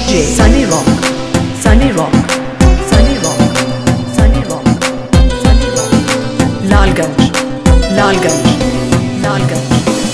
DJ Sunny Rock, Sunny Rock, Sunny Rock, Sunny Rock, Sunny Rock. Lalganj, Lalganj, Lalganj.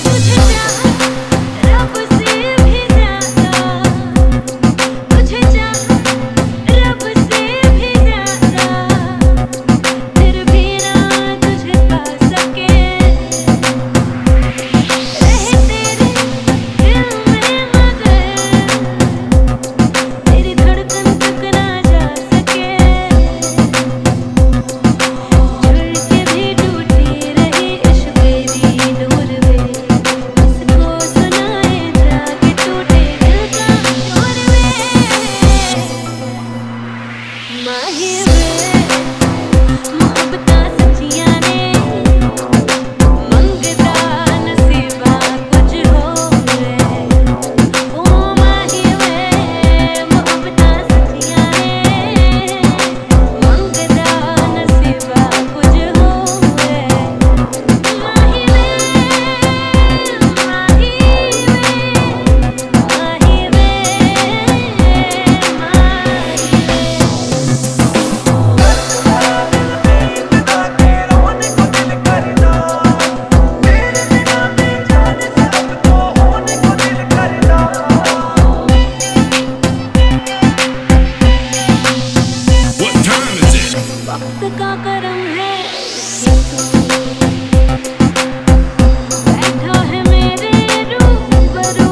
वक्त का करम है बैठा है मेरे रूबरू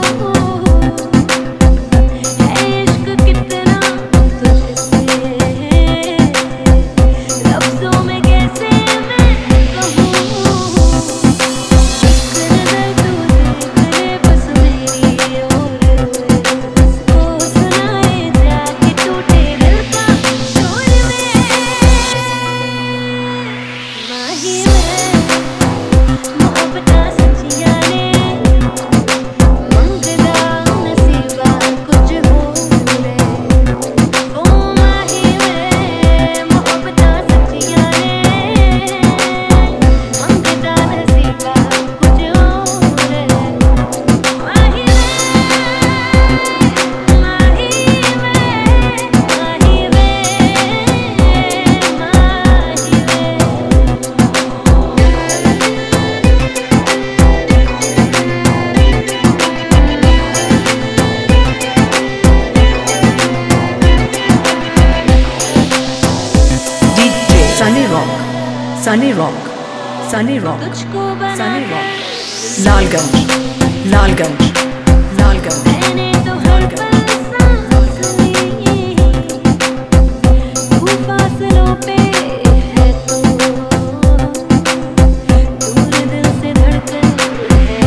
है इश्क कितना तुझसे लफ्जों में कैसे मैं कहूँ एक नजर तू देख ले बस मेरी ओर इसको सुनाए जाके टूटे दिल का शोर में मोहब्बतां सच्चियां ने मंगदा नसीबा कुछ हो रे ओ माही वे मोहब्बतां सच्चियां ने मंगदा नसीबा कुछ हो रे माही वे माही वे माही वे DJ Sunny Rock, Sunny Rock, Sunny Rock, तुझको Sunny बना Rock. लालगंज, लालगंज, लालगंज। मैंने तो हर पल सांस ली तू फासलों पे है तो दूर दिल से धड़कन है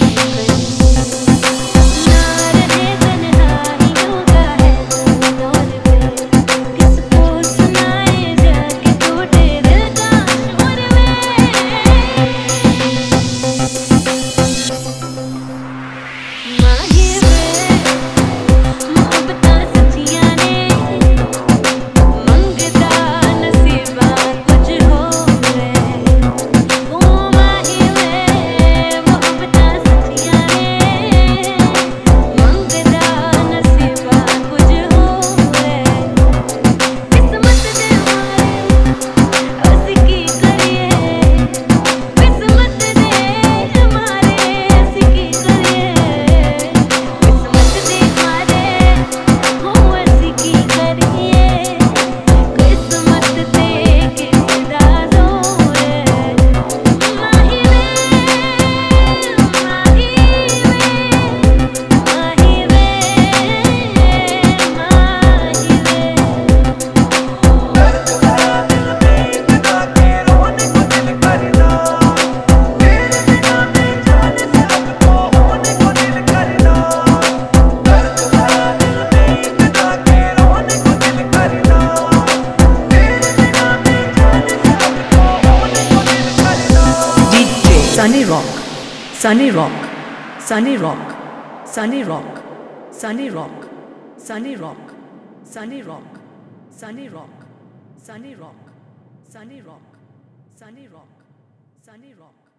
ना रहे तन्हाइयों का है दौर पे किसको सुनाए जाके टूटे दिल का शोर में माही वे मोहब्बतां सच्चियां ने मंगदा नसीबा कुछ हो रे ओ माही वे मोहब्बतां सच्चियां ने मंगदा नसीबा कुछ हो रे किस्मत दे मारे उसकी करिए किस्मत दे मारे उसकी करिए किस्मत दे मारे हो उसकी करिए किस्मत दे किसदा जोर माही वे माही वे DJ Sunny Rock, Sunny Rock, Sunny Rock, Sunny Rock, Sunny Rock, Sunny Rock, Sunny Rock, Sunny Rock, Sunny Rock, Sunny Rock, Sunny Rock, Sunny Rock.